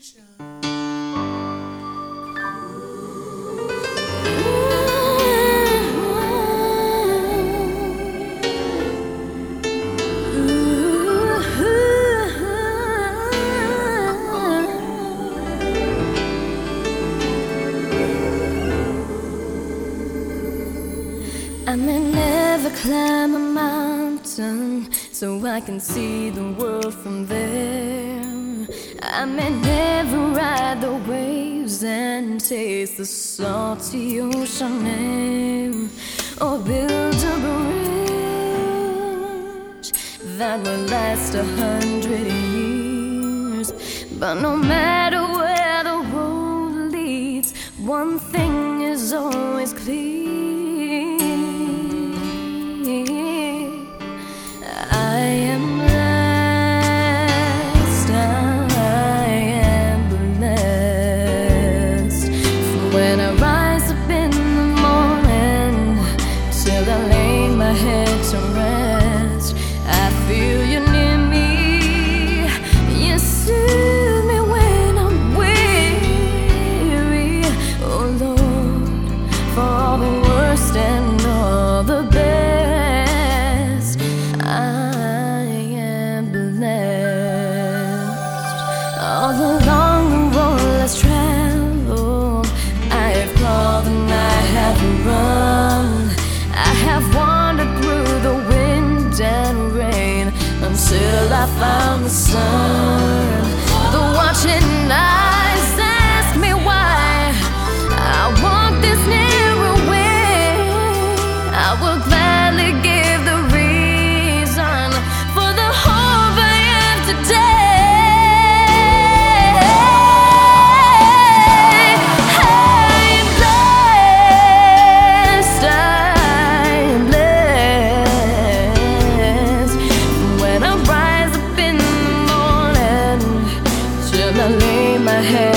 I may never climb a mountain so I can see the world from there. I may never ride the waves and taste the salty ocean air, or build a bridge that will last 100 years. But no matter where the road leads, one thing is always clear: I am blessed, I am blessed. From when I rise up in the morning till I lay my head to rest, I feel you near me, you soothe me when I'm weary. Oh Lord, for all the worst and all the best, I am blessed. All along the road less traveled, I have crawled and I have run. I have wandered through the wind and rain until I found the sun. The watching eyes ask me why I walk this narrow way. I will gladly give the reason for the hope I have today. I am blessed, I am blessed. When I rise up in the morning till I lay my head